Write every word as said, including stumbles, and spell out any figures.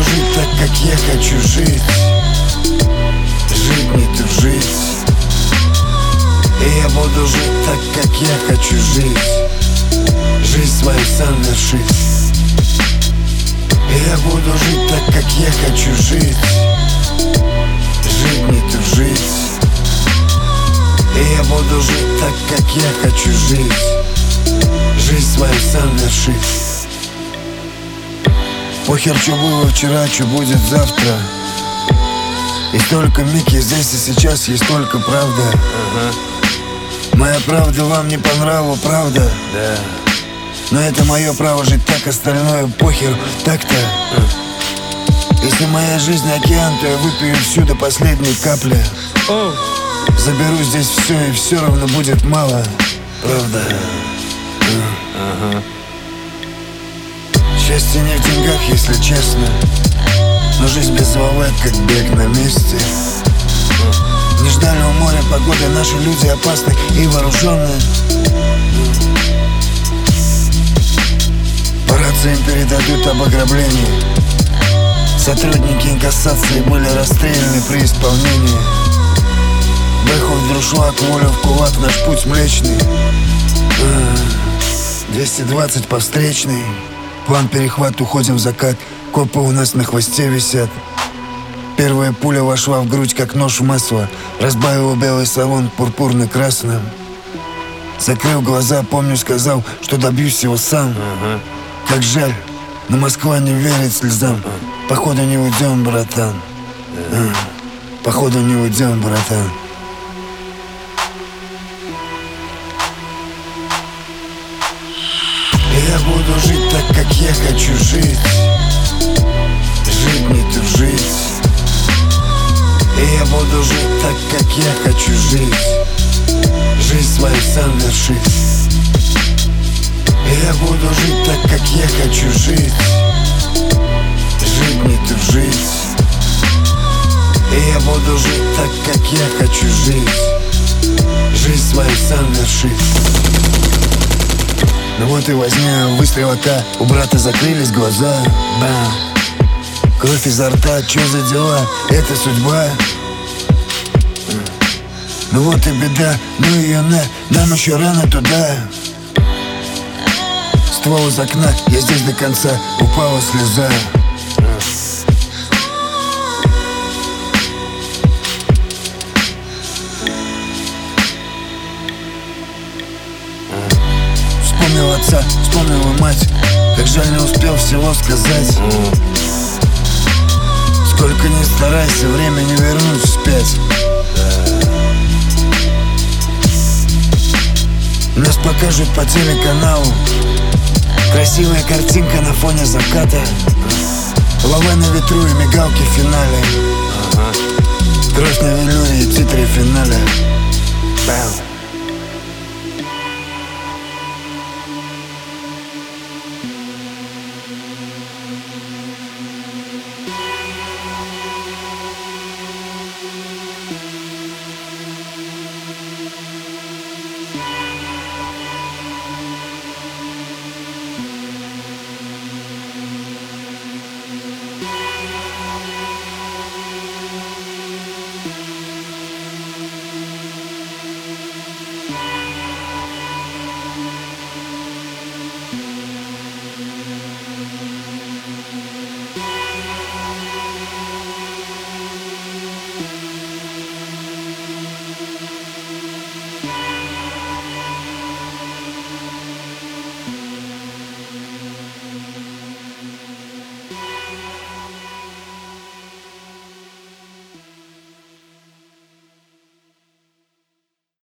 буду жить так, как я хочу жить. Жить, не тужить. И я буду жить так, как я хочу жить. Жизнь свою сам вершить. И я буду жить так, как я хочу жить. Жить, не тужить. И я буду жить так, как я хочу жить. Жизнь свою сам вершить. Похер, что было вчера, что будет завтра. И столько Мики здесь и сейчас, есть только правда. Ага. Моя правда вам не по нраву, правда? Да. Но это мое право жить так, остальное похер, так-то. Если моя жизнь океан, то я выпью всю до последней капли. О. Заберу здесь все, и все равно будет мало, правда? Ага. Счастье не в деньгах, если честно. Но жизнь без волны, как бег на месте. Не ждали у моря погоды, наши люди опасны и вооруженные. По рациям передадут об ограблении. Сотрудники инкассации были расстреляны при исполнении. Бэху в друшлаг, волю в кулак, наш путь млечный. двести двадцать по встречной. План перехват, уходим в закат. Копы у нас на хвосте висят. Первая пуля вошла в грудь, как нож в масло. Разбавила белый салон пурпурно-красным. Закрыл глаза, помню, сказал, что добьюсь его сам. Ага. Как жаль, но Москва не верит слезам. Походу не уйдем, братан. а, Походу не уйдем, братан. Я буду жить так, как я хочу жить. Жить, не тужить. И я буду жить так, как я хочу жить. Жизнь свою сам вершить. И я буду жить так, как я хочу жить. Жить, не тужить. И я буду жить так, как я хочу жить. Жизнь свою сам вершить. Ну вот и возня, выстрел АК. У брата закрылись глаза. Бам. Кровь изо рта, чё за дела? Это судьба. Ну вот и беда, ну ее на. Нам еще рано туда. Ствол из окна, я здесь до конца. Упала слеза. Вспомнил отца, вспомнила мать. Как жаль, не успел всего сказать. Сколько ни старайся, время не вернуть вспять. Нас покажут по телеканалу. Красивая картинка на фоне заката. Лава на ветру и мигалки в финале. Кровь на велюре и титры в финале. Бам.